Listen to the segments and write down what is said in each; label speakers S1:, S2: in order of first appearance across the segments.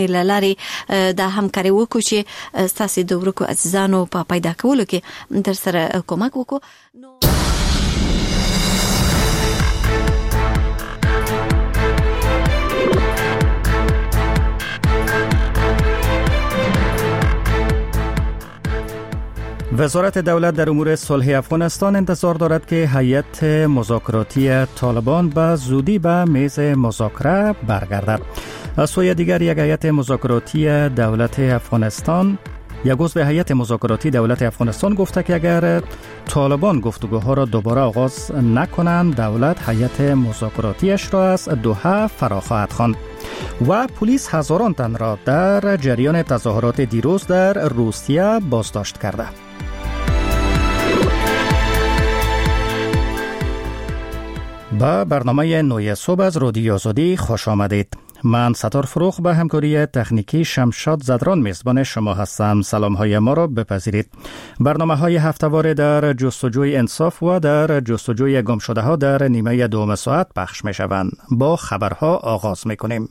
S1: لاري د همکاري وکړو چې ستاسو د ورکو عزیزانو په پیدا کولو کې در سره کومک وکړو.
S2: وزارت دولت در امور صلح افغانستان انتظار دارد که هیئت مذاکراتی طالبان به زودی به میز مذاکره برگردد. از سوی دیگر یک هیئت مذاکراتی دولت افغانستان یک عضو هیئت مذاکراتی دولت افغانستان گفته که اگر طالبان گفتگوها را دوباره آغاز نکنند دولت هیئت مذاکراتیش را از دوحه فرا خواهد خواند. و پلیس هزاران تن را در جریان تظاهرات دیروز در روسیه بازداشت کرده. با برنامه نوی صبح از رادیو آزادی خوش آمدید. من ستار فروخ به همکاری تکنیکی شمشاد زدران میزبان شما هستم. سلام های ما را بپذیرید. برنامه های هفته‌واره در جستجوی انصاف و در جستجوی گم شده ها در نیمه دوم ساعت پخش می شوند. با خبرها آغاز می کنیم.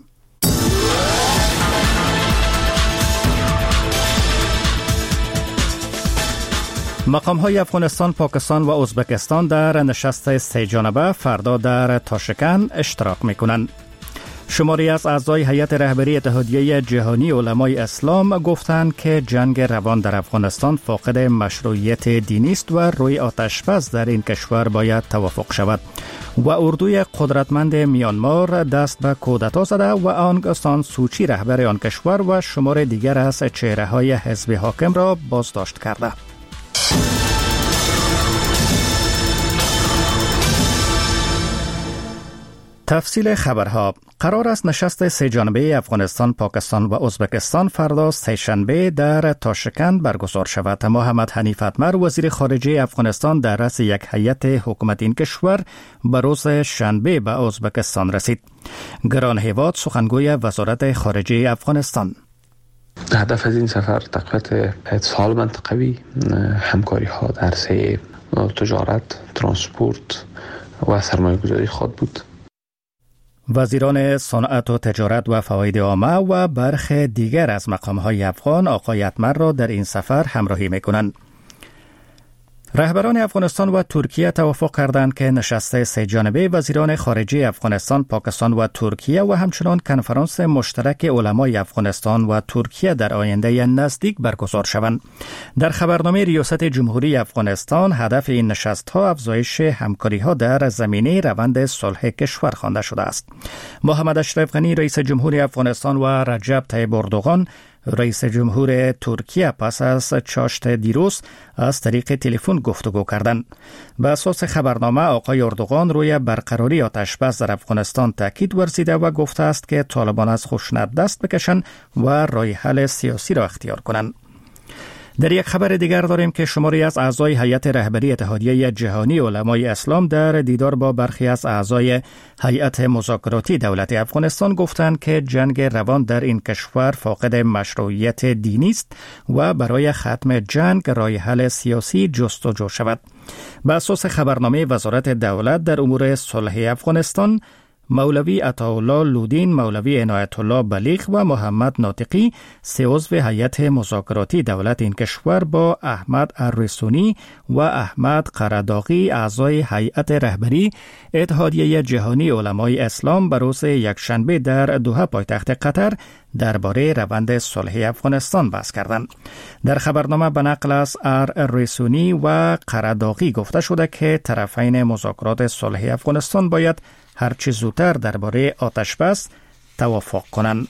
S2: مقام‌های افغانستان، پاکستان و ازبکستان در نشست 3 جانبه فردا در تاشکند اشتراک می‌کنند. شماری از اعضای هیئت رهبری اتحادیه جهانی علمای اسلام گفتند که جنگ روان در افغانستان فاقد مشروعیت دینی است و روی آتش‌بس در این کشور باید توافق شود. و اردوی قدرتمند میانمار دست به کودتا زده و آنگ سان سوچی رهبر آن کشور و شمار دیگر از چهره‌های حزب حاکم را بازداشت کرده. تفصیل خبرها. قرار است نشست 3 جانبه افغانستان، پاکستان و ازبکستان فردا سه‌شنبه در تاشکند برگزار شود. محمد حنیف اتمر وزیر خارجه افغانستان در رأس یک هیئت حکومت این کشور به روز شنبه به ازبکستان رسید. گران هیواد سخنگوی وزارت خارجه افغانستان:
S3: هدف از این سفر تقویت اتصال منطقوی، همکاری ها در عرصه تجارت، ترانسپورت و سرمایه‌گذاری خواهد بود.
S2: وزیران صنعت و تجارت و فواید عامه و برخی دیگر از مقام‌های افغان آقای اتمر را در این سفر همراهی می‌کنند. رهبران افغانستان و ترکیه توافق کردند که نشست 3 جانبه وزیران خارجه افغانستان، پاکستان و ترکیه و همچنان کنفرانس مشترک علمای افغانستان و ترکیه در آینده نزدیک برگزار شوند. در خبرنامه ریاست جمهوری افغانستان هدف این نشست‌ها افزایش همکاری‌ها در زمینه روند صلح کشور خوانده شده است. محمد اشرف غنی رئیس جمهوری افغانستان و رجب طیب اردوغان رئیس جمهور ترکیه پس از چاشت دیروز از طریق تلفن گفتگو کردند. به اساس خبرنامه آقای اردوغان روی برقراری آتش‌بس در افغانستان تاکید ورزیده و گفته است که طالبان از خشونت دست بکشند و راه حل سیاسی را اختیار کنند. در یک خبر دیگر داریم که شماری از اعضای هیئت رهبری اتحادیه جهانی علمای اسلام در دیدار با برخی از اعضای هیئت مذاکراتی دولت افغانستان گفتند که جنگ روان در این کشور فاقد مشروعیت دینی است و برای ختم جنگ راه حل سیاسی جستجو شود. به اساس خبرنامه وزارت دولت در امور صلح افغانستان، مولوی عطاالله لودین، مولوی عنایت الله بلیغ و محمد ناطقی 3 عضو هیئت مذاکراتی دولت این کشور با احمد الرسونی و احمد قرداغی اعضای هیئت رهبری اتحادیه جهانی علمای اسلام به روز یکشنبه در دوحه پایتخت قطر درباره روند صلح افغانستان بحث کردند. در خبرنامه به نقل از الرسونی و قرداغی گفته شده که طرفین مذاکرات صلح افغانستان باید هر چه زودتر درباره آتش‌بس توافق کنند.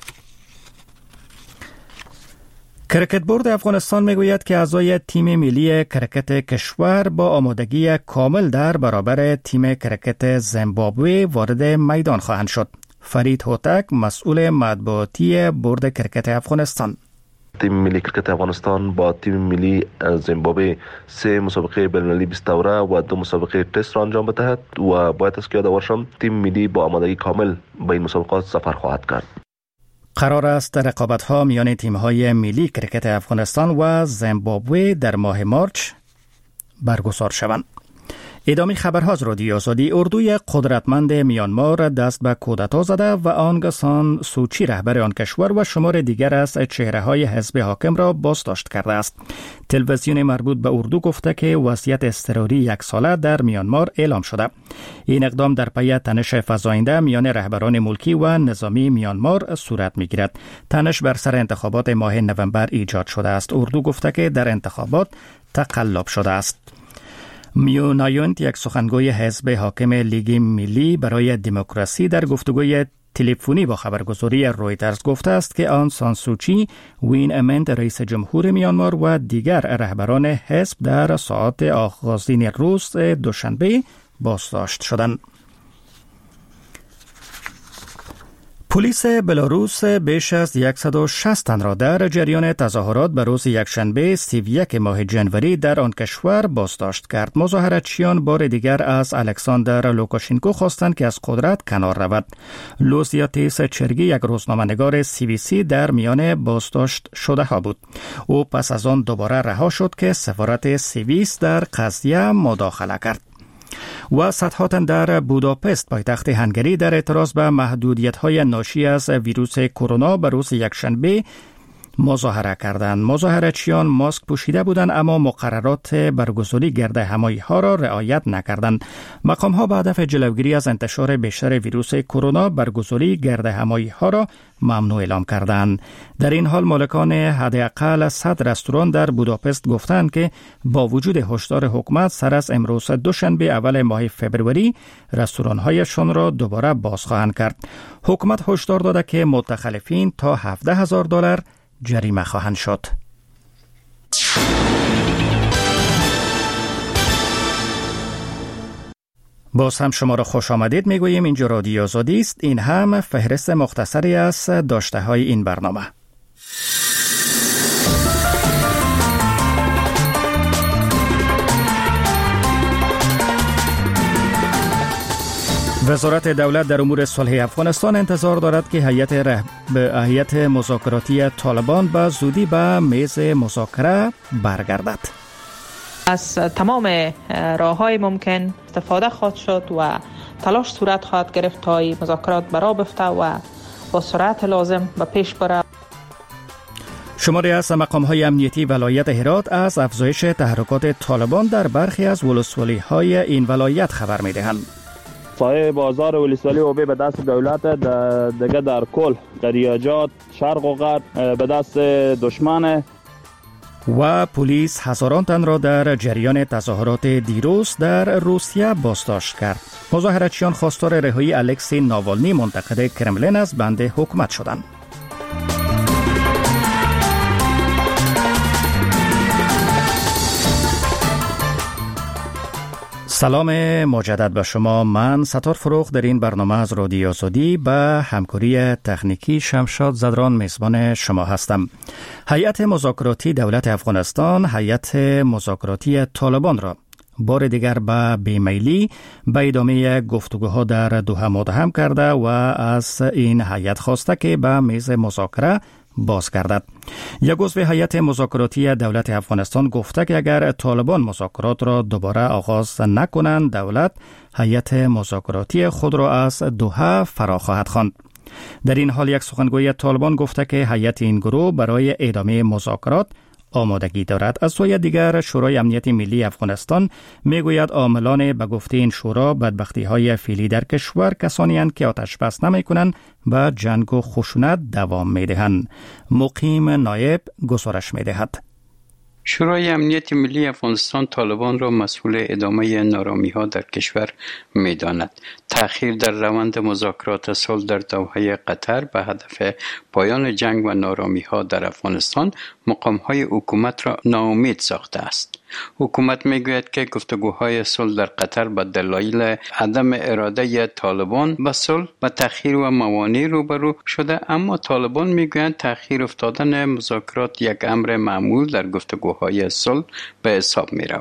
S2: کرکت بورد افغانستان میگوید که اعضای تیم ملی کرکت کشور با آمادگی کامل در برابر تیم کرکت زیمبابوه وارد میدان خواهند شد. فرید هوتک، مسئول مطبوعاتی بورد کرکت افغانستان:
S4: تیم ملی کرکت افغانستان با تیم ملی زیمبابوه 3 مسابقه بین‌المللی 20 دوره و 2 مسابقه تست را انجام بدهد و باید از که یاد آورم تیم ملی با آمادگی کامل به این مسابقات سفر خواهد کرد.
S2: قرار است رقابت‌ها میان تیم‌های ملی کرکت افغانستان و زیمبابوه در ماه مارچ برگزار شوند. ادامه خبرها از رادیو آزادی. اردوی قدرتمند میانمار دست به کودتا زده و آنگ سان سوچی رهبر آن کشور و شمار دیگر از چهره‌های حزب حاکم را بازداشت کرده است. تلویزیون مربوط به اردو گفته که وضعیت اضطراری 1 ساله در میانمار اعلام شده. این اقدام در پی تنش فزاینده میان رهبران ملکی و نظامی میانمار صورت می‌گیرد. تنش بر سر انتخابات ماه نوامبر ایجاد شده است. اردو گفته که در انتخابات تقلب شده است. میو نایونت، یک سخنگوی حزب حاکم لیگ ملی برای دموکراسی، در گفتگوی تلفنی با خبرگزاری رویترز گفته است که آن سان سوچی، وین امنت رئیس جمهور میانمار و دیگر رهبران حزب در ساعات آغازین روز دوشنبه بازداشت شدند. پلیس بلاروس بیش از 160 تن را در جریان تظاهرات به روز یکشنبه 31 ماه جنوری در آن کشور بازداشت کرد. مظاهراتچیان بار دیگر از الکساندر لوکاشنکو خواستند که از قدرت کنار رود. لوسیاتیس چرگی، یک روزنامه‌نگار CBC، در میان بازداشت شده ها بود. او پس از آن دوباره رها شد که سفارت سوئیس در قضیه مداخله کرد. و صدها تن در بوداپست، پایتخت هنگری، در اعتراض به محدودیت‌های ناشی از ویروس کرونا به روز یکشنبه مظاهره کردند. مظاهره‌چیان ماسک پوشیده بودند اما مقررات برگزاری گرد همایی‌ها را رعایت نکردند. مقام‌ها به هدف جلوگیری از انتشار بیشتر ویروس کرونا برگزاری گرد همایی‌ها را ممنوع اعلام کردند. در این حال مالکان حداقل 100 رستوران در بوداپست گفتند که با وجود هشدار حکومت سر از امروز دوشنبه اول ماه فوریه رستوران‌هایشان را دوباره باز خواهند کرد. حکومت هشدار داده که متخلفین تا $17,000 جریمه خواهند شد. باز هم شما را خوش آمدید میگوییم. اینجا رادیو آزادی است. این هم فهرست مختصری از داشته های این برنامه. وزارت دولت در امور صلح افغانستان انتظار دارد که هیئت مذاکراتی طالبان به زودی به میز مذاکره برگردد.
S5: از تمام راه‌های ممکن استفاده خواهد شد و تلاش صورت خواهد گرفت تا مذاکرات برا بفته و با سرعت لازم به پیش بره.
S2: شماری از مقام‌های امنیتی ولایت هرات از افزایش تحرکات طالبان در برخی از ولسوالی‌های این ولایت خبر می‌دهند.
S6: سایه بازار ولسوالی اوبه به دست دولت، دیگه در کل دریاجات شرق و غرب به دست دشمن.
S2: و پلیس هزاران تن را در جریان تظاهرات دیروز در روسیه بازداشت کرد. مظاهراتچیان خواستار رهایی الکسی ناوالنی، منتقد کرملین، از بند حکومت شدند. سلام مجدد به شما. من ستار فروغ در این برنامه از رادیو آزادی به همکاری تکنیکی شمشاد زدران میزبان شما هستم. هیئت مذاکراتی دولت افغانستان هیئت مذاکراتی طالبان را بار دیگر به بیمیلی به ادامه گفتگوها در دوحه متهم کرده و از این هیئت خواسته که به میز مذاکره بازگردد. یک عضو هیئت مذاکراتی دولت افغانستان گفته که اگر طالبان مذاکرات را دوباره آغاز نکنند، دولت هیئت مذاکراتی خود را از دوحه فرا خواهد خواند. در این حال یک سخنگوی طالبان گفته که هیئت این گروه برای ادامه مذاکرات آمادگی دارد. از سوی دیگر شورای امنیت ملی افغانستان میگوید عاملان به گفته این شورا بدبختی‌های فعلی در کشور کسانی اند که آتش بس نمی‌کنند و جنگ و خشونت دوام می‌دهند. مقیم نایب گزارش می‌دهد.
S7: شورای امنیت ملی افغانستان طالبان را مسئول ادامه نارامی‌ها در کشور می‌داند. تأخیر در روند مذاکرات صلح در دوحه قطر به هدف پایان جنگ و نارامی‌ها در افغانستان مقام‌های حکومت را ناامید ساخته است. حکومت میگوید که گفتگوهای صلح در قطر به دلایل عدم اراده طالبان به صلح و تأخیر و موانع روبرو شده، اما طالبان میگویند تأخیر افتادن مذاکرات یک امر معمول در گفتگوهای صلح به حساب می رود.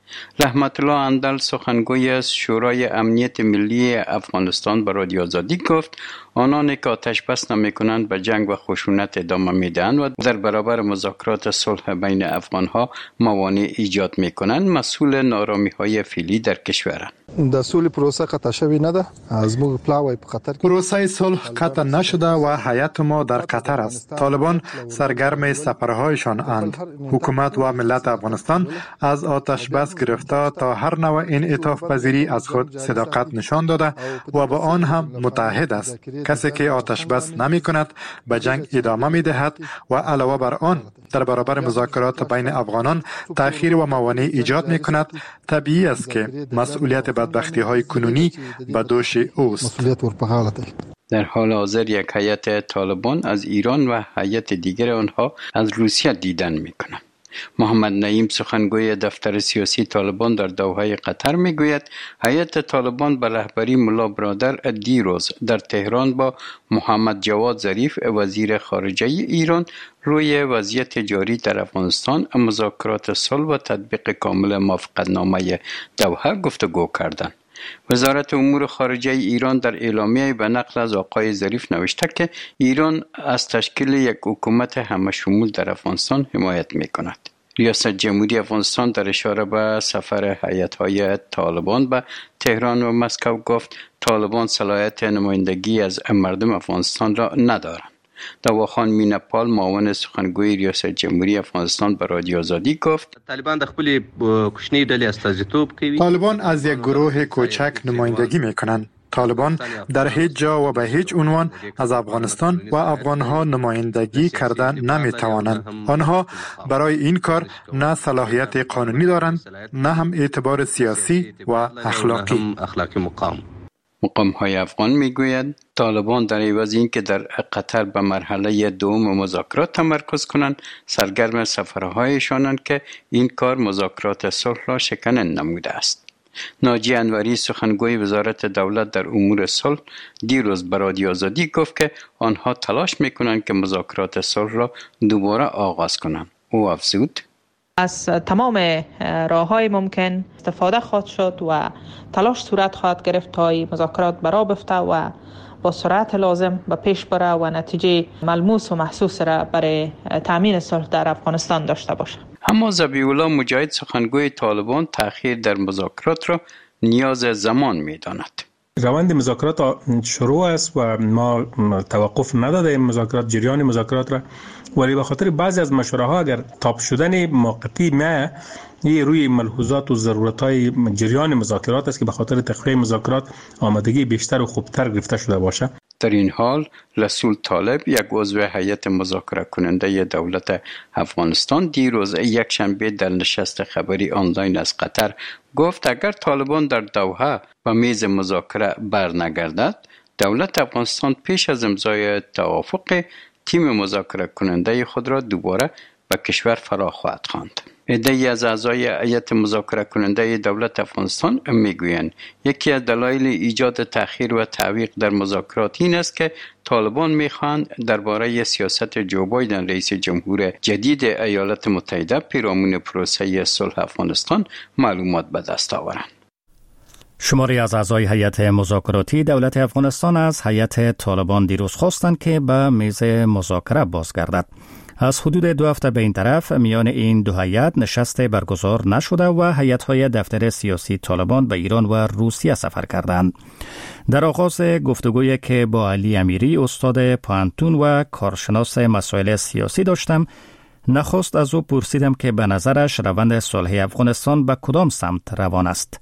S7: رحمت الله اندل سخنگوی از شورای امنیت ملی افغانستان به رادیو آزادی گفت آنانی که آتش بس نمی‌کنند به جنگ و خشونت ادامه میدهند و در برابر مذاکرات صلح بین افغانها موانع ایجاد می‌کنند مسئول نارامی‌های فعلی در کشورند.
S8: د سولې پروسه قطع شوی نه ده. زموږ پلاوی په خطر کې.
S9: پروسه صلح قطع نشده و هیئت ما در خطر است. طالبان سرگرم سفرهایشان اند. حکومت و ملت افغانستان از آتش بس گرفته تا هر نوع انعطاف پذیری از خود صداقت نشان داده و با آن هم متحد است. کسی که آتش بس نمی کند به جنگ ادامه می دهد و علاوه بر آن در برابر مذاکرات بین افغانان تأخیر و موانع ایجاد می کند. طبیعی است که مسئولیت بدبختی های کنونی به دوش اوست.
S7: در حال حاضر یک هیئت طالبان از ایران و هیئت دیگر آنها از روسیه دیدن می کنند. محمد نعیم سخنگوی دفتر سیاسی طالبان در دوحه قطر میگوید هیئت طالبان به رهبری ملا برادر دیروز در تهران با محمد جواد ظریف وزیر خارجه ایران روی وضعیت جاری در افغانستان مذاکرات صلح و تطبیق کامل موافقتنامه دوحه گفتگو کردند. وزارت امور خارجه ایران در اعلامیه به نقل از آقای ظریف نوشته که ایران از تشکیل یک حکومت همه شمول در افغانستان حمایت می کند. ریاست جمهوری افغانستان در اشاره به سفر هیئت‌های طالبان به تهران و مسکو گفت طالبان صلاحیت نمایندگی از مردم افغانستان را ندارند. دواخان مینپال معاون سخنگوی ریاست جمهوری افغانستان به رادیو آزادی گفت
S10: طالبان د خپل کوچنی ډلې استازیتوب کوي.
S9: طالبان از یک گروه کوچک نمایندگی میکنند. طالبان در هیچ جا و به هیچ عنوان از افغانستان و افغانها نمایندگی کردن نمیتوانند. آنها برای این کار نه صلاحیت قانونی دارند نه هم اعتبار سیاسی و اخلاقی.
S7: مقام‌های افغان میگوید طالبان در عوض اینکه در قطر به مرحله دوم مذاکرات تمرکز کنند سرگرم سفرهایشانند که این کار مذاکرات صلح را شکننده نموده است. ناجی انوری سخنگوی وزارت دولت در امور صلح دیروز به رادیو آزادی گفت که آنها تلاش میکنند که مذاکرات صلح را دوباره آغاز کنند. او افزود
S5: از تمام راه‌های ممکن استفاده خواهد شد و تلاش صورت خواهد گرفت تا مذاکرات برا بفته و با سرعت لازم به پیش بره و نتیجه ملموس و محسوس را برای تامین صلح در افغانستان داشته باشه.
S7: اما ذبیح الله مجاهد سخنگوی طالبان تأخیر در مذاکرات را نیاز زمان می‌داند.
S11: روند مذاکرات شروع است و ما توقف نداده مذاکرات جریان مذاکرات را، ولی به خاطر بعضی از مشوره ها اگر تاب شدن موقتی ما روی ملحوظات و ضرورت های جریان مذاکرات است که به خاطر تخلیه مذاکرات آمادگی بیشتر و خوبتر گرفته شده باشه.
S7: در این حال رسول طالب یک عضو هیئت مذاکره کننده دولت افغانستان دیروز یک شنبه در نشست خبری آنلاین از قطر گفت اگر طالبان در دوحه به میز مذاکره برنگردد دولت افغانستان پیش از امضای توافق تیم مذاکره کننده خود را دوباره به کشور فرا خواهد خواند. عده‌ای از اعضای هیئت مذاکره کننده دولت افغانستان میگویند یکی از دلایل ایجاد تأخیر و تعویق در مذاکرات این است که طالبان میخواهند درباره سیاست جو بایدن رئیس جمهور جدید ایالات متحده پیرامون پروسه صلح افغانستان معلومات به دست آورند.
S2: شماری از اعضای هیئت مذاکراتی دولت افغانستان از هیئت طالبان دیروز خواستند که به میز مذاکره بازگردد. از حدود 2 هفته به این طرف میان این دو هیئت نشست برگزار نشده و هیئت‌های دفتر سیاسی طالبان به ایران و روسیه سفر کردند. در آغاز گفتگویی که با علی امیری استاد پانتون و کارشناس مسائل سیاسی داشتم، نخست از او پرسیدم که به نظرش روند صلح افغانستان به کدام سمت روان است.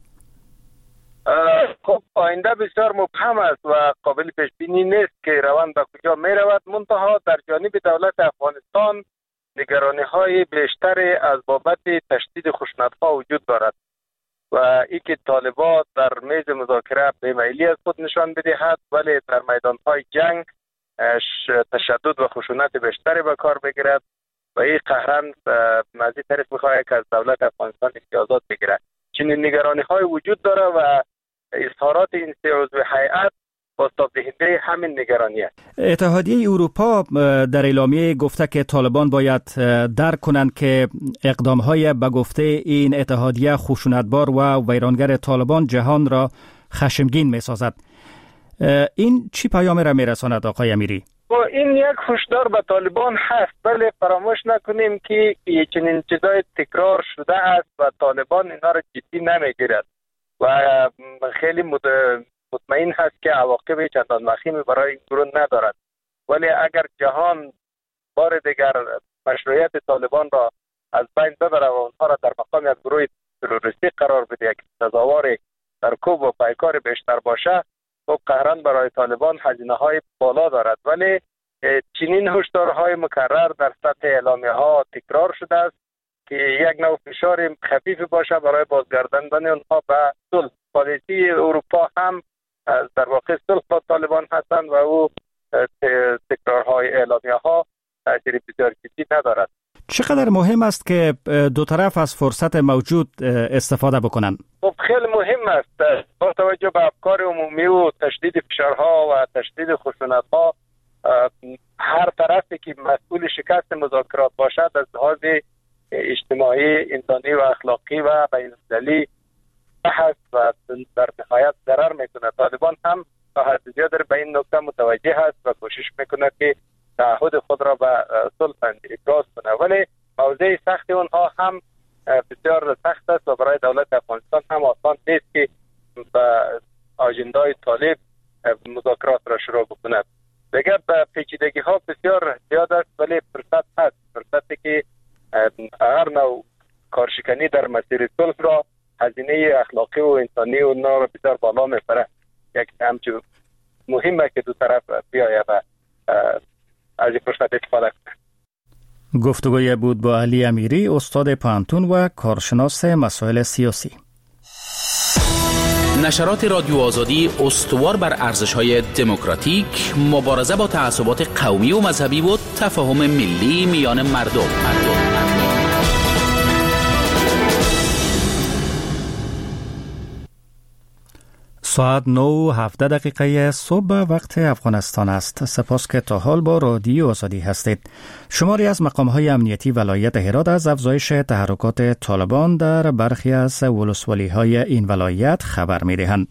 S12: خب آینده بسیار مبهم است و قابل پیش بینی نیست که روند به کجا می رود. منتها در جانب دولت افغانستان نگرانی های بیشتری از بابت تشدید خشونت‌ها وجود دارد و ای که طالبان در میز مذاکره بی‌میلی از خود نشان بدهد ولی در میدان‌های جنگ تشدد و خشونت بیشتری به کار بگیرد و این قهرن از این طریق می‌خواهد که از دولت افغانستان امتیازات بگیرد. چنین نگرانی های وجود داره و اظهارات این سه عضو هیئت بازتاب دهنده همین نگرانی است.
S2: اتحادیه اروپا در اعلامیه گفته که طالبان باید درک کنند که اقدام‌های به گفته این اتحادیه خشونتبار و ویرانگر طالبان جهان را خشمگین می‌سازد. این چی پیام را می‌رساند آقای امیری؟
S12: این یک هشدار به طالبان هست، ولی فراموش نکنیم که چنین چیزای تکرار شده است و طالبان اینا را جدی نمیگیرد و خیلی مطمئن هست که عواقب چندان وخیمی برای این گروه ندارد. ولی اگر جهان بار دیگر مشروعیت طالبان را از بین ببره و اونها را در مقام یک گروه تروریستی قرار بده، یک تظاهر سرکوب و پیکار بیشتر باشه، خب قهران برای طالبان هزینه های بالا دارد. ولی چنین هشدارهای مکرر در سطح اعلامیه ها تکرار شده است که یک نوع فشار خفیف باشه برای بازگرداندن اونها به صلح. پالیسی اروپا هم در واقع صلح با طالبان هستند و او تکرارهای اعلامیه ها تاثیر بسیار جدی ندارد.
S2: چقدر مهم است که دو طرف از فرصت موجود استفاده بکنند؟
S12: خب خیلی مهم است با توجه به افکار عمومی و تشدید فشارها و تشدید خشونت‌ها. هر طرفی که مسئول شکست مذاکرات باشد از لحاظ اجتماعی، انسانی و اخلاقی و بین‌المللی بحث و در نهایت ضرر میکنه. طالبان هم تا حد زیادی به این نکته متوجه است و کوشش میکنه که تعهد خود را به صلح ابراز کنه، ولی موضوع سخت اونها هم بسیار سخت است و برای دولت افغانستان هم آسان نیست که به آژندای طالب مذاکرات را شروع بکند. دیگر پیچیدگی ها بسیار زیاد است، ولی فرصت هست، فرصتی که هر نوع کارشکنی در مسیر صلح را هزینه اخلاقی و انسانی و اونا را بسیار بالا میبره. یک همچون مهمه که دو طرف بیاید و از این فرصت استفاده کنه.
S2: گفتگوی بود با علی امیری، استاد پانتون و کارشناس مسائل سیاسی.
S13: نشرات رادیو آزادی استوار بر ارزش‌های دموکراتیک، مبارزه با تعصبات قومی و مذهبی و تفاهم ملی میان مردم.
S2: ساعت 9:17 صبح وقت افغانستان است. سپاس که تا حال با رادیو آزادی هستید. شماری از مقام‌های امنیتی ولایت هرات از افزایش تحرکات طالبان در برخی از ولسوالی‌های این ولایت خبر می‌دهند.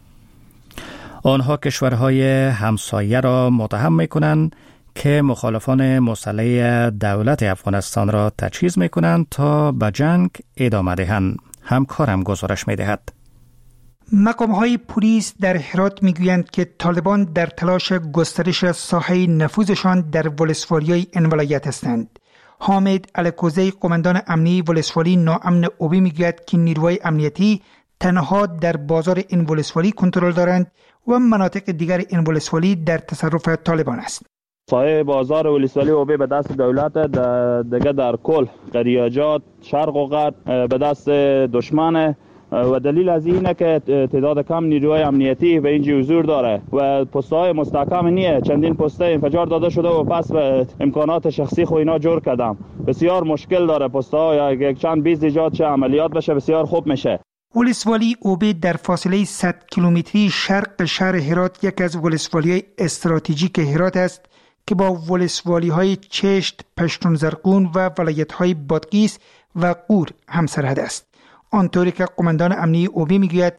S2: آنها کشورهای همسایه را متهم می‌کنند که مخالفان مسلح دولت افغانستان را تجهیز می‌کنند تا به جنگ ادامه دهند. همکارم گزارش می‌دهد.
S14: مقام‌های پلیس در هرات میگویند که طالبان در تلاش گسترش ساحه نفوذشان در ولسوالی‌های این ولایت هستند. حامد الکوزی، قماندان امنی ولسوالی ناامن اوبی، میگوید که نیروهای امنیتی تنها در بازار این ولسوالی کنترل دارند و مناطق دیگر این ولسوالی در تصرف طالبان است.
S6: سایه بازار ولسوالی اوبی به دست دولت، دیگه در کل قریاجات، شرق و غرب به دست دشمن و دلیل از اینه که تعداد کم نیروهای امنیتی به اینجا حضور داره و پست‌های مستحکم نیه. چندین پست انفجار داده شده و پس به امکانات شخصی خو اینا جور کردم. بسیار مشکل داره پست‌ها، یک چند 20 ایجاد چه عملیات بشه بسیار خوب میشه.
S14: ولسوالی اوبی در فاصله 100 کیلومتری شرق شهر هرات یک از ولسوالی‌های استراتژیک هرات است که با ولسوالی‌های چشت، پشتون زرقون و ولایت‌های بادغیس و قور همسرحد است. آنطوری که قماندان امنی اوبی میگوید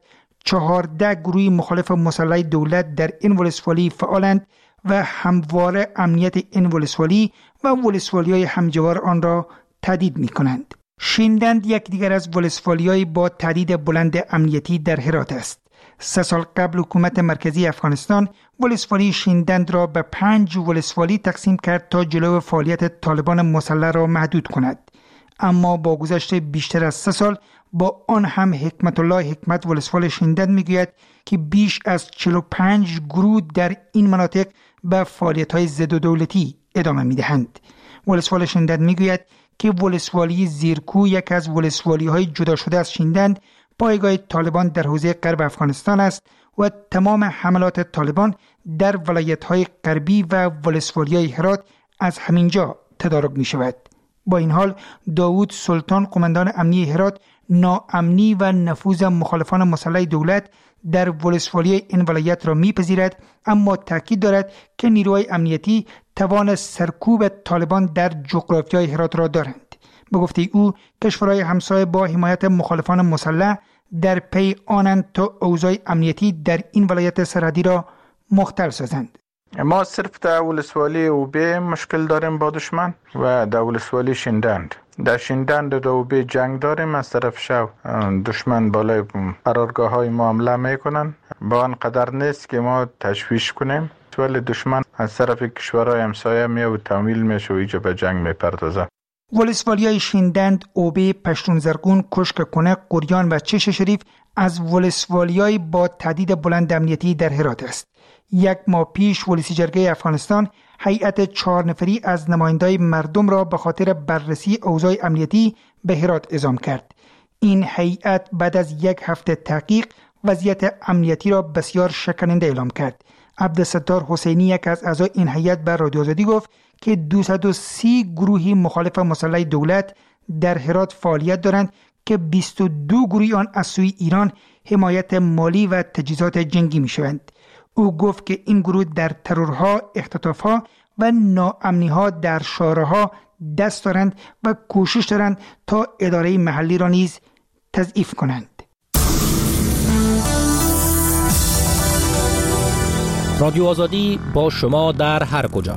S14: 14 گروه مخالف مسلح دولت در این ولسوالی فعالند و همواره امنیت این ولسوالی و ولسوالی‌های همجوار آن را تهدید می‌کنند. شیندند یک دیگر از ولسوالی‌های با تهدید بلند امنیتی در هرات است. 3 سال قبل حکومت مرکزی افغانستان ولسوالی شیندند را به 5 ولسوالی تقسیم کرد تا جلو فعالیت طالبان مسلح را محدود کند. اما با گذشت بیشتر از 3 سال با آن هم حکمت الله حکمت ولسوال شیندند میگوید که بیش از 45 گروه در این مناطق به فعالیت‌های ضد دولتی ادامه میدهند. ولسوال شیندند میگوید که ولسوالی زیرکو یک از ولسوالی‌های جدا شده از شیندند پایگاه طالبان در حوزه غرب افغانستان است و تمام حملات طالبان در ولایت‌های غربی و ولسوالی‌های هرات از همینجا تدارک می‌شود. با این حال داوود سلطان، قماندان امنی هرات، ناامنی و نفوذ مخالفان مسلح دولت در ولسوالی این ولایت را میپذیرد، اما تاکید دارد که نیروهای امنیتی توان سرکوب طالبان در جغرافیای هرات را دارند. به گفته او کشورهای همسایه با حمایت مخالفان مسلح در پی آنند تا اوضاع امنیتی در این ولایت سرحدی را مختل سازند.
S15: ما صرف در ولسوالی اوبه مشکل داریم با دشمن و در ولسوالی شندند. در شندند در اوبه جنگ داریم، از طرف شو دشمن بالای قرارگاه های ما حمله میکنن. با آن قدر نیست که ما تشویش کنیم، ولی دشمن از طرف کشورهای همسایه میاد و تمویل میشه و اینجا به جنگ میپردازه.
S14: ولسوالی‌های شندند، اوبه، پشتون زرگون، کشک کنه، قریان و چش شریف از ولسوالی‌های با تهدید بلند امنیتی در هرات است. یک ماه پیش ولسی جرگه افغانستان هیئت 4 نفری از نمایندای مردم را به خاطر بررسی اوضاع امنیتی به هرات اعزام کرد. این هیئت بعد از یک هفته تحقیق وضعیت امنیتی را بسیار شکننده اعلام کرد. عبدالستار حسینی، یک از اعضای این هیئت، به رادیو آزادی گفت که 230 گروهی مخالف مسلح دولت در هرات فعالیت دارند که 22 گروه آن از سوی ایران حمایت مالی و تجهیزات جنگی می‌شوند. او گفت که این گروه در ترورها، اختطافها و ناامنی‌ها در شارع‌ها دست دارند و کوشش دارند تا اداره محلی را نیز تضعیف کنند.
S16: رادیو آزادی با شما در هر کجا.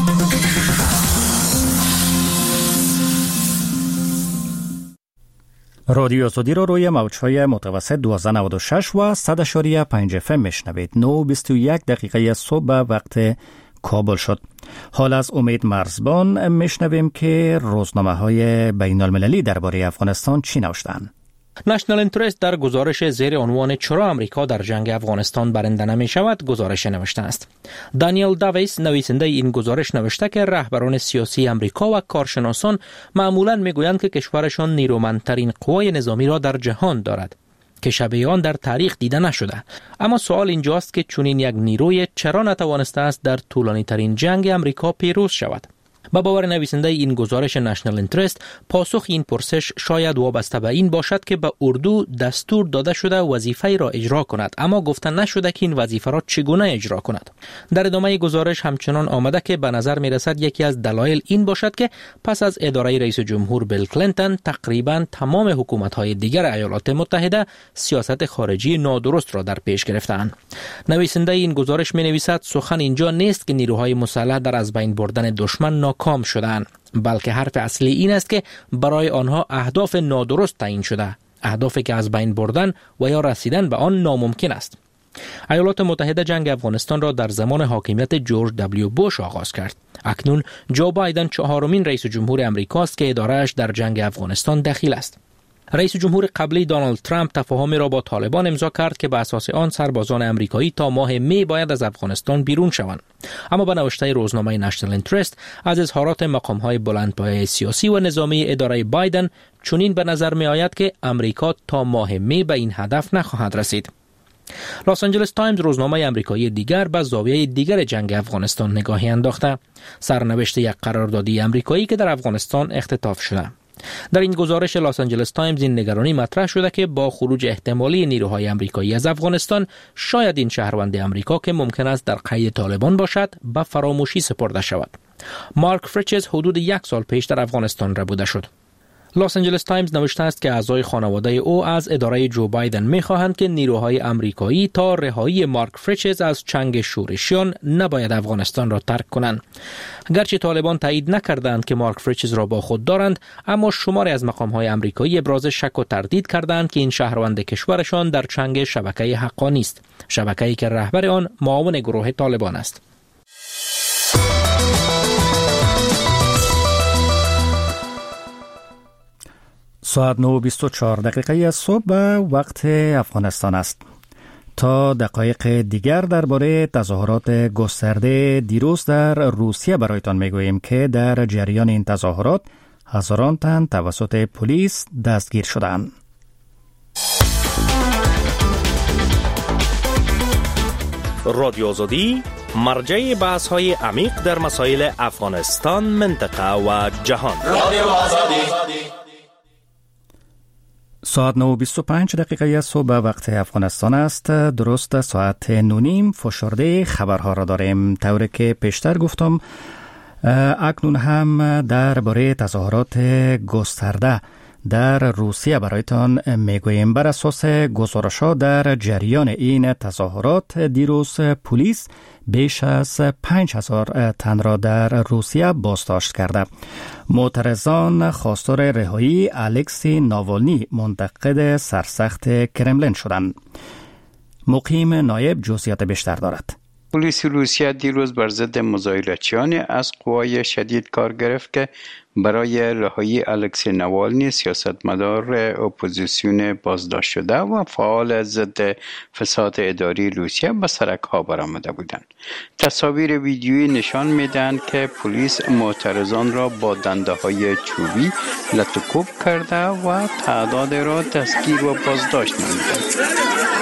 S2: رادیو آزادی رو روی موج‌های متوسط 1296 و 100.5 FM میشنوید. 9:21 دقیقه صبح وقت کابل شد. حال از امید مرزبان میشنویم که روزنامه‌های بین‌المللی درباره افغانستان چی نوشتند.
S16: نشنال اینترست در گزارش زیر عنوان چرا امریکا در جنگ افغانستان برنده نمی شود گزارش نوشته است. دانیل داویس نویسنده این گزارش نوشته که رهبران سیاسی امریکا و کارشناسان معمولاً میگویند که کشورشان نیرومندترین قوای نظامی را در جهان دارد که شبیه آن در تاریخ دیده نشده. اما سوال اینجاست که چنین یک نیروی چرا نتوانسته است در طولانی ترین جنگ امریکا پیروز شود؟ با باور نویسنده این گزارش نشنال اینترست، پاسخ این پرسش شاید وابسته به این باشد که به اردو دستور داده شده وظیفه را اجرا کند، اما گفته نشده که این وظیفه را چگونه اجرا کند. در ادامه گزارش همچنان آمده که به نظر می رسد یکی از دلایل این باشد که پس از اداره رئیس جمهور بیل کلینتون تقریبا تمام حکومت‌های دیگر ایالات متحده سیاست خارجی نادرست را در پیش گرفتند. نویسنده این گزارش می نویسد سخن اینجا نیست که نیروهای مسلح در از بین بردن دشمن ناکام شدند، بلکه حرف اصلی این است که برای آنها اهداف نادرست تعیین شده، اهدافی که از بین بردن و یا رسیدن به آن ناممکن است. ایالات متحده جنگ افغانستان را در زمان حاکمیت جورج دبلیو بوش آغاز کرد. اکنون جو بایدن 4مین رئیس جمهور امریکاست که اداره‌اش در جنگ افغانستان دخیل است. رئیس جمهور قبلی دونالد ترامپ تفاهمی را با طالبان امضا کرد که بر اساس آن سربازان امریکایی تا ماه می باید از افغانستان بیرون شوند. اما به نوشته روزنامه نشنال اینترست، از اظهارات مقام‌های بلندپایه سیاسی و نظامی اداره بایدن چنین به نظر می آید که امریکا تا ماه می به این هدف نخواهد رسید. لس آنجلس تایمز روزنامه آمریکایی دیگر به زاویه دیگر جنگ افغانستان نگاهی انداخته، سرنوشت یک قراردادی آمریکایی که در افغانستان اختطاف شده. در این گزارش لس آنجلس تایمز این نگرانی مطرح شده که با خروج احتمالی نیروهای آمریکایی از افغانستان شاید این شهروند آمریکا که ممکن است در قید طالبان باشد به فراموشی سپرده شود. مارک فریچز حدود 1 سال پیش در افغانستان ربوده شد. لس آنجلس تایمز نوشته است که اعضای خانواده او از اداره جو بایدن می‌خواهند که نیروهای آمریکایی تا رهایی مارک فریچز از چنگ شورشیان نباید افغانستان را ترک کنند. گرچه طالبان تایید نکردند که مارک فریچز را با خود دارند، اما شماری از مقام‌های آمریکایی ابراز شک و تردید کردند که این شهروند کشورشان در چنگ شبکه حقانی است، شبکه‌ای که رهبر آن معاون گروه طالبان است.
S2: ساعت 9:24 دقیقه صبح وقت افغانستان است. تا دقایق دیگر درباره تظاهرات گسترده دیروز در روسیه برایتان میگوییم که در جریان این تظاهرات هزاران تن توسط پلیس دستگیر شدند.
S16: رادیو آزادی مرجع بحث‌های عمیق در مسائل افغانستان، منطقه و جهان.
S2: رادیو آزادی ساعت 9:25 دقیقه صبح وقت افغانستان است. درست ساعت 9:30 فشرده خبرها را داریم. طوری که پیشتر گفتم اکنون هم درباره تظاهرات گسترده در روسیه برایتان میگوییم. بر اساس گزارش‌ها در جریان این تظاهرات دیروز پلیس بیش از 5000 تن را در روسیه بازداشت کرده. معترضان خواستار رهایی الکسی ناوالنی منتقد سرسخت کرملین شدند. مقیم نایب جزئیات بیشتر دارد.
S7: پلیس روسیه دیروز بر ضد مظاهراتچیان از قوای شدید کار گرفت که برای رهایی الکسی ناوالنی سیاستمدار اپوزیسیون بازداشت شده و فعال ضد فساد اداری روسیه به سرک‌ها برآمده بودند. تصاویر ویدیویی نشان می‌دهند که پلیس معترضان را با دنده‌های چوبی لطوکوب کرده و تعداد را دستگیر و بازداشت نموده.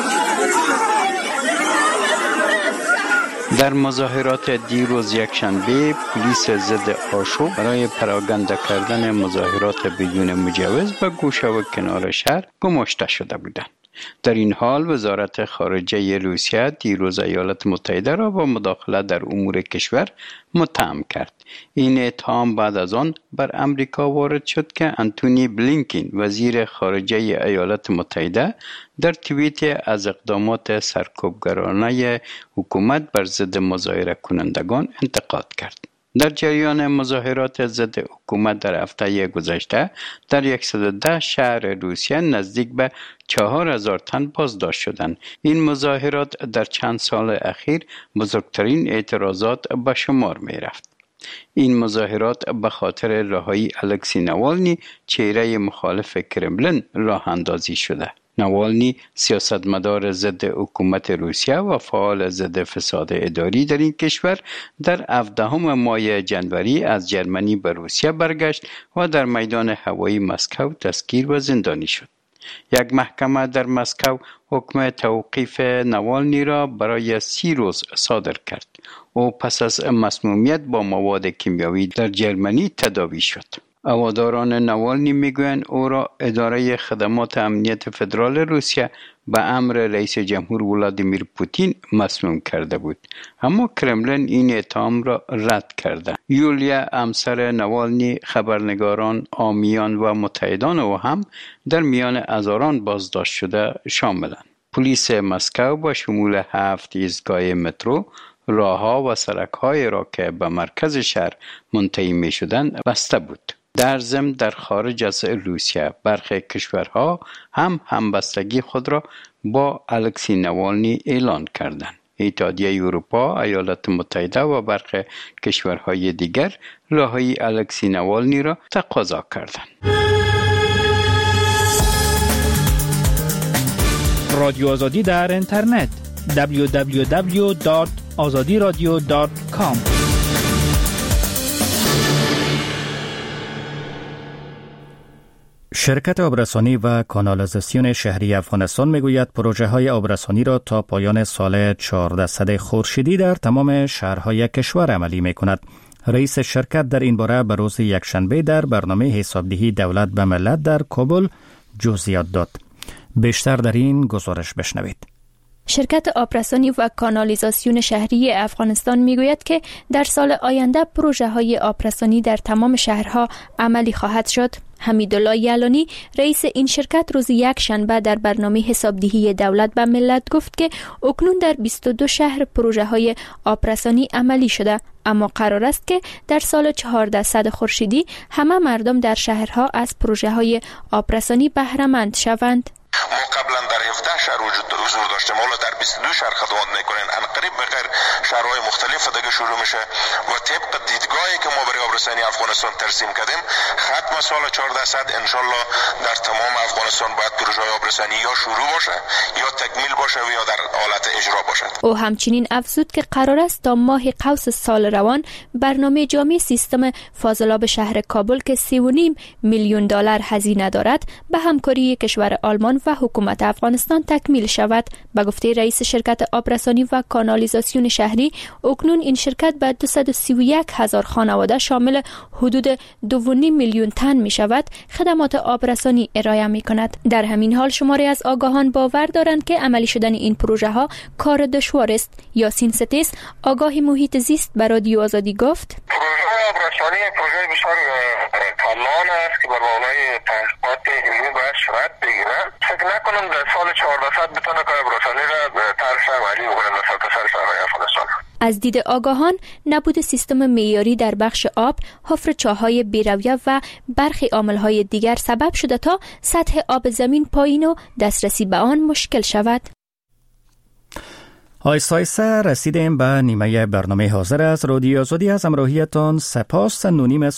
S7: در مظاهرات دیروز یکشنبه پلیس ضد آشوب برای پراگنده کردن مظاهرات بدون مجوز به گوشه و کنار شهر گماشته شده بودند. در این حال وزارت خارجه روسیه دیروز ایالات متحده را با مداخله در امور کشور متهم کرد. این اتهام بعد از آن بر امریکا وارد شد که انتونی بلینکن وزیر خارجه ایالات متحده در توییت از اقدامات سرکوبگرانه حکومت بر ضد مظاهره کنندگان انتقاد کرد. در جریان مظاهرات ضد حکومت در هفته گذشته در 110 شهر روسیه نزدیک به 4000 تن بازداشت شدند. این مظاهرات در چند سال اخیر بزرگترین اعتراضات به شمار می رفت. این مظاهرات به خاطر رهایی الکسی ناوالنی چهره مخالف کرملین راه اندازی شده. ناوالنی سیاستمدار ضد حکومت روسیه و فعال ضد فساد اداری در این کشور در 17 ماه جنوری از جرمنی به روسیه برگشت و در میدان هوایی مسکو دستگیر و زندانی شد. یک محکمه در مسکو حکم توقیف ناوالنی را برای 30 روز صادر کرد. او پس از مسمومیت با مواد کیمیایی در جرمنی تداوی شد. هواداران ناوالنی میگویند او را اداره خدمات امنیت فدرال روسیه به امر رئیس جمهور ولادیمیر پوتین مسموم کرده بود، اما کرملین این اتهام را رد کرده. یولیا همسر ناوالنی خبرنگاران، حامیان و متحدان او هم در میان هزاران بازداشت شده شاملند. پلیس مسکو با شمول 7 ایستگاه مترو، راه‌ها و سرک‌های را که به مرکز شهر منتهی می‌شدند بسته بود. در ضمن در خارج از روسیه برخی کشورها هم همبستگی خود را با الکسی ناوالنی اعلان کردند. اتحادیه اروپا، ایالات متحده و برخی کشورهای دیگر رهایی الکسی ناوالنی را تقاضا کردند.
S16: رادیو آزادی در اینترنت www.azadiradio.com.
S2: شرکت آبرسانی و کانالیزاسیون شهری افغانستان میگوید پروژه های آبرسانی را تا پایان سال 1400 خورشیدی در تمام شهرهای کشور عملی می کند. رئیس شرکت در این باره به روز یکشنبه در برنامه حسابدهی دولت به ملت در کابل جزئیات داد. بیشتر در این گزارش بشنوید.
S17: شرکت آبرسانی و کانالیزاسیون شهری افغانستان میگوید که در سال آینده پروژه های آبرسانی در تمام شهرها عملی خواهد شد. حمیدالله یلانی رئیس این شرکت روز یکشنبه در برنامه حسابدهی دولت به ملت گفت که اکنون در 22 شهر پروژه های آبرسانی عملی شده، اما قرار است که در سال 1400 خورشیدی همه مردم در شهرها از پروژه های آبرسانی بهره مند شوند.
S18: ما قبلا در 17 شهر حضور داشتیم، حالا در 22 شهر خدمات میکنیم. انقریب بغیر شهرهای مختلف دیگه شروع میشه و طبق دیدگاهی که ما برای آبرسانی افغانستان ترسیم کردیم، ختم سال 1400 انشالله در تمام افغانستان باید پروژه آبرسانی یا شروع باشه یا تکمیل باشه و یا در حالت اجرا باشد.
S17: او همچنین افزود که قرار است تا ماه قوس سال روان برنامه جامع سیستم فاضلاب شهر کابل که 3.5 میلیون دلار هزینه دارد به همکاری کشور آلمان و حکومت افغانستان افغانستان تکمیل شود. به گفته رئیس شرکت آبرسانی و کانالیزاسیون شهری، اکنون این شرکت به 231,000 خانواده شامل حدود 2.5 میلیون تن می شود خدمات آبرسانی ارائه می کند. در همین حال شماری از آگاهان باور دارند که عملی شدن این پروژه ها کار دشوار است. یاسین ستیس، آگاه محیط زیست، به رادیو آزادی گفت:
S19: پروژه آبرسانی پروژه بسیار کلان است که بر مبنای تحقیقات علمی باید صورت بگیره. فکر نکنم در سال 1400 بتونه کار آبرسانی را طرح عملی بکنه در سرتاسر شهرهای افغانستان.
S17: از دید آگاهان، نبود سیستم معیاری در بخش آب، حفر چاه‌های بی‌رویه و برخی عامل‌های دیگر سبب شده تا سطح آب زمین پایین و دسترسی به آن مشکل شود.
S2: آیسته رسیدیم به نیمه برنامه حاضر از رادیو آزادی. از همراهیتان سپاس. نونیم